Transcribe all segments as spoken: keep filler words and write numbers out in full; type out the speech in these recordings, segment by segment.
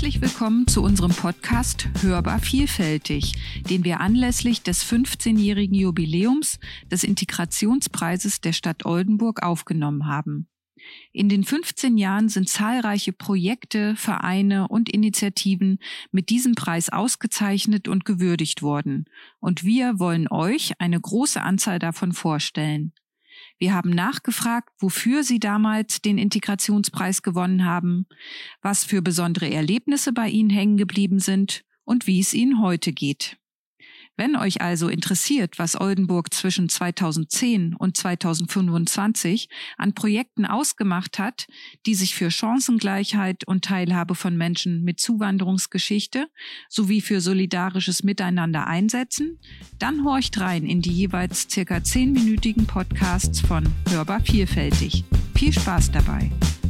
Herzlich willkommen zu unserem Podcast Hörbar Vielfältig, den wir anlässlich des fünfzehnjährigen Jubiläums des Integrationspreises der Stadt Oldenburg aufgenommen haben. In den fünfzehn Jahren sind zahlreiche Projekte, Vereine und Initiativen mit diesem Preis ausgezeichnet und gewürdigt worden. Und wir wollen euch eine große Anzahl davon vorstellen. Wir haben nachgefragt, wofür Sie damals den Integrationspreis gewonnen haben, was für besondere Erlebnisse bei Ihnen hängen geblieben sind und wie es Ihnen heute geht. Wenn euch also interessiert, was Oldenburg zwischen zweitausendzehn und zweitausendfünfundzwanzig an Projekten ausgemacht hat, die sich für Chancengleichheit und Teilhabe von Menschen mit Zuwanderungsgeschichte sowie für solidarisches Miteinander einsetzen, dann horcht rein in die jeweils circa zehnminütigen Podcasts von Hörbar Vielfältig. Viel Spaß dabei!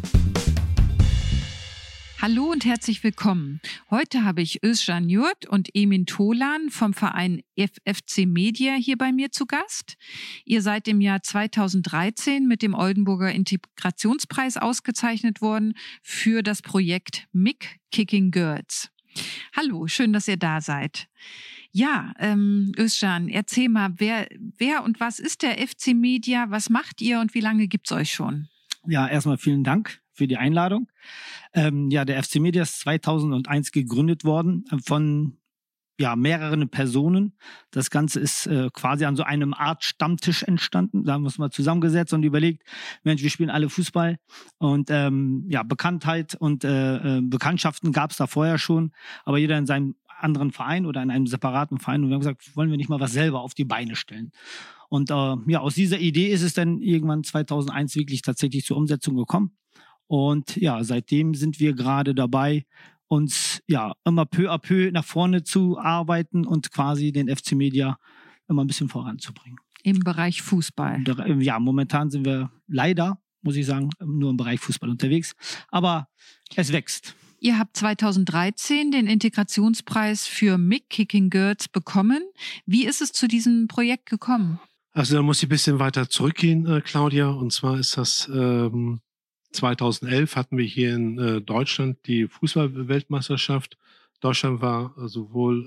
Hallo und herzlich willkommen. Heute habe ich Özcan Yurt und Emin Tolan vom Verein F F C Media hier bei mir zu Gast. Ihr seid im Jahr zweitausenddreizehn mit dem Oldenburger Integrationspreis ausgezeichnet worden für das Projekt M I C Kicking Girls. Hallo, schön, dass ihr da seid. Ja, ähm, Özcan, erzähl mal, wer, wer und was ist der F C Media? Was macht ihr und wie lange gibt's euch schon? Ja, erstmal vielen Dank für die Einladung. Ähm, ja, der F C Media ist zweitausendeins gegründet worden von ja, mehreren Personen. Das Ganze ist äh, quasi an so einem Art Stammtisch entstanden. Da haben wir uns mal zusammengesetzt und überlegt, Mensch, wir spielen alle Fußball. Und ähm, ja, Bekanntheit und äh, Bekanntschaften gab es da vorher schon, aber jeder in seinem anderen Verein oder in einem separaten Verein. Und wir haben gesagt, wollen wir nicht mal was selber auf die Beine stellen? Und äh, ja, aus dieser Idee ist es dann irgendwann zweitausendeins wirklich tatsächlich zur Umsetzung gekommen. Und ja, seitdem sind wir gerade dabei, uns ja immer peu à peu nach vorne zu arbeiten und quasi den F C Media immer ein bisschen voranzubringen. Im Bereich Fußball? Ja, momentan sind wir leider, muss ich sagen, nur im Bereich Fußball unterwegs. Aber es wächst. Ihr habt zweitausenddreizehn den Integrationspreis für M I C Kicking Girls bekommen. Wie ist es zu diesem Projekt gekommen? Also da muss ich ein bisschen weiter zurückgehen, äh, Claudia. Und zwar ist das ähm, zweitausendelf hatten wir hier in äh, Deutschland die Fußball-Weltmeisterschaft. Deutschland war äh, sowohl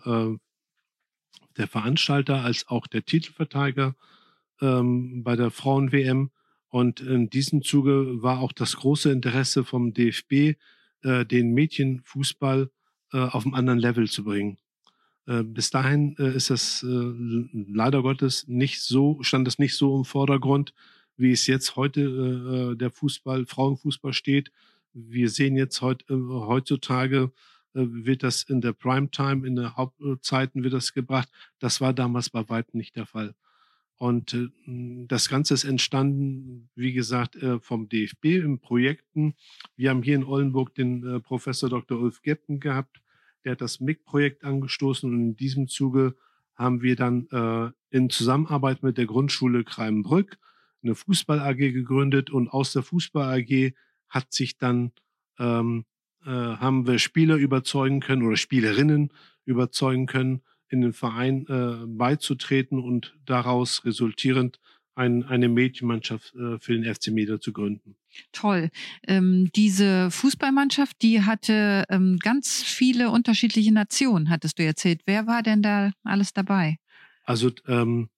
äh, der Veranstalter als auch der Titelverteidiger ähm, bei der Frauen-W M. Und in diesem Zuge war auch das große Interesse vom D F B, äh, den Mädchenfußball äh, auf einem anderen Level zu bringen. Äh, bis dahin äh, ist das äh, leider Gottes nicht so, stand das nicht so im Vordergrund, wie es jetzt heute äh, der Fußball, Frauenfußball steht. Wir sehen jetzt heut, äh, heutzutage, äh, wird das in der Primetime, in der Hauptzeiten wird das gebracht. Das war damals bei weitem nicht der Fall. Und äh, das Ganze ist entstanden, wie gesagt, äh, vom D F B in Projekten. Wir haben hier in Oldenburg den äh, Professor Doktor Ulf Gepten gehabt, der hat das M I C-Projekt angestoßen und in diesem Zuge haben wir dann äh, in Zusammenarbeit mit der Grundschule Kreimenbrück eine Fußball-A G gegründet und aus der Fußball-A G hat sich dann, ähm, äh, haben wir Spieler überzeugen können oder Spielerinnen überzeugen können, in den Verein äh, beizutreten und daraus resultierend ein, eine Mädchenmannschaft äh, für den F C Media zu gründen. Toll. Ähm, diese Fußballmannschaft, die hatte ähm, ganz viele unterschiedliche Nationen, hattest du erzählt. Wer war denn da alles dabei? Also ähm,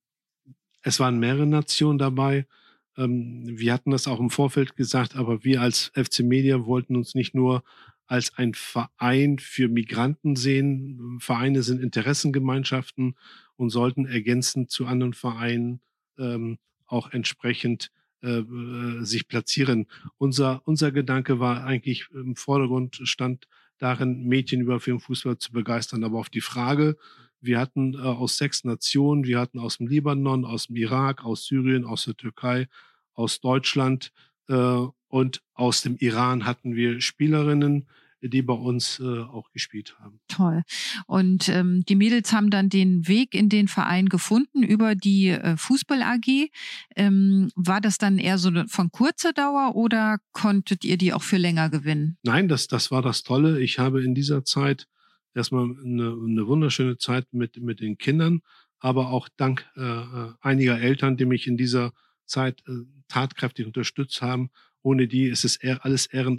es waren mehrere Nationen dabei. Ähm, wir hatten das auch im Vorfeld gesagt, aber wir als F C Media wollten uns nicht nur als ein Verein für Migranten sehen. Vereine sind Interessengemeinschaften und sollten ergänzend zu anderen Vereinen ähm, auch entsprechend äh, sich platzieren. Unser, unser Gedanke war eigentlich im Vordergrund, stand darin, Mädchen über für den Fußball zu begeistern. Aber auf die Frage, wir hatten äh, aus sechs Nationen, wir hatten aus dem Libanon, aus dem Irak, aus Syrien, aus der Türkei, aus Deutschland äh, und aus dem Iran hatten wir Spielerinnen, die bei uns äh, auch gespielt haben. Toll. Und ähm, die Mädels haben dann den Weg in den Verein gefunden über die äh, Fußball-A G. Ähm, war das dann eher so von kurzer Dauer oder konntet ihr die auch für länger gewinnen? Nein, das, das war das Tolle. Ich habe in dieser Zeit erstmal eine, eine wunderschöne Zeit mit, mit den Kindern, aber auch dank äh, einiger Eltern, die mich in dieser Zeit äh, tatkräftig unterstützt haben. Ohne die ist es eher alles Ehrenamt.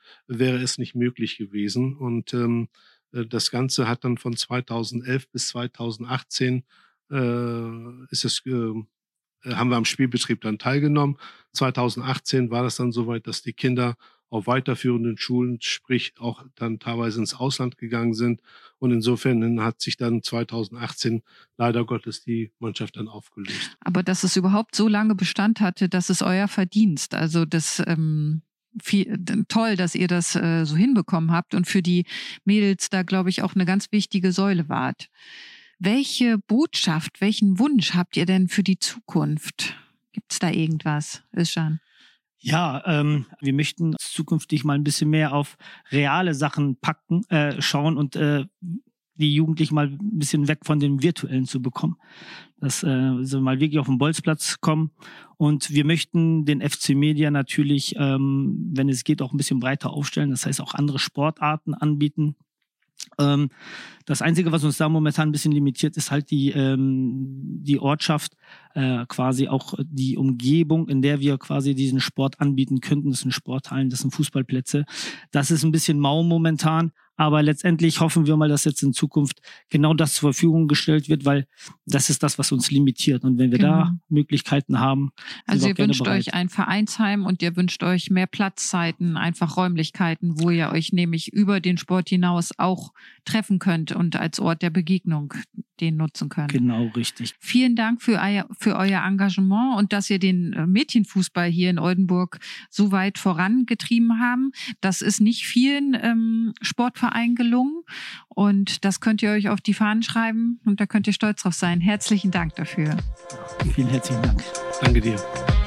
wäre es nicht möglich gewesen. Und ähm, das Ganze hat dann von zweitausendelf bis zweitausendachtzehn äh, ist es, äh, haben wir am Spielbetrieb dann teilgenommen. zweitausendachtzehn war das dann soweit, dass die Kinder auf weiterführenden Schulen, sprich auch dann teilweise ins Ausland gegangen sind. Und insofern hat sich dann zweitausendachtzehn leider Gottes die Mannschaft dann aufgelöst. Aber dass es überhaupt so lange Bestand hatte, das ist euer Verdienst. Also das ähm, viel, toll, dass ihr das äh, so hinbekommen habt und für die Mädels da, glaube ich, auch eine ganz wichtige Säule wart. Welche Botschaft, welchen Wunsch habt ihr denn für die Zukunft? Gibt es da irgendwas, Özcan? Ja, ähm, wir möchten zukünftig mal ein bisschen mehr auf reale Sachen packen, äh, schauen und äh, die Jugendlichen mal ein bisschen weg von dem Virtuellen zu bekommen. Dass äh, sie mal wirklich auf den Bolzplatz kommen. Und wir möchten den F C Media natürlich, ähm, wenn es geht, auch ein bisschen breiter aufstellen. Das heißt auch andere Sportarten anbieten. Ähm, das Einzige, was uns da momentan ein bisschen limitiert, ist halt die, ähm, die Ortschaft, äh, quasi auch die Umgebung, in der wir quasi diesen Sport anbieten könnten. Das sind Sporthallen, das sind Fußballplätze. Das ist ein bisschen mau momentan. Aber letztendlich hoffen wir mal, dass jetzt in Zukunft genau das zur Verfügung gestellt wird, weil das ist das, was uns limitiert. Und wenn wir genau. da Möglichkeiten haben, also ihr wünscht bereit. euch ein Vereinsheim und ihr wünscht euch mehr Platzzeiten, einfach Räumlichkeiten, wo ihr euch nämlich über den Sport hinaus auch treffen könnt und als Ort der Begegnung den nutzen könnt. Genau, richtig. Vielen Dank für euer, für euer Engagement und dass ihr den Mädchenfußball hier in Oldenburg so weit vorangetrieben haben. Das ist nicht vielen ähm, Sportvereinen gelungen und das könnt ihr euch auf die Fahnen schreiben und da könnt ihr stolz drauf sein. Herzlichen Dank dafür. Vielen herzlichen Dank. Danke dir.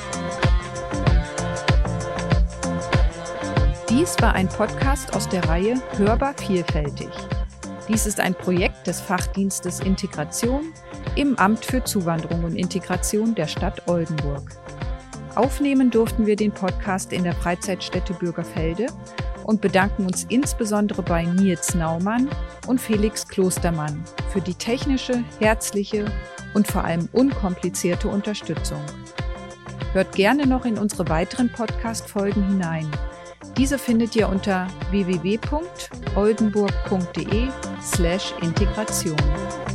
Dies war ein Podcast aus der Reihe Hörbar vielfältig. Dies ist ein Projekt des Fachdienstes Integration im Amt für Zuwanderung und Integration der Stadt Oldenburg. Aufnehmen durften wir den Podcast in der Freizeitstätte Bürgerfelde und bedanken uns insbesondere bei Nils Naumann und Felix Klostermann für die technische, herzliche und vor allem unkomplizierte Unterstützung. Hört gerne noch in unsere weiteren Podcast-Folgen hinein. Diese findet ihr unter w w w punkt oldenburg punkt d e slash integration.